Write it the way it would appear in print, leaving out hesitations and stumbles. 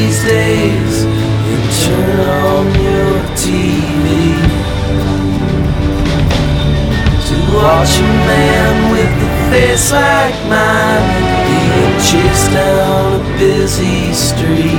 these days and turn on your TV to watch a man with a face like mine being chased down a busy street.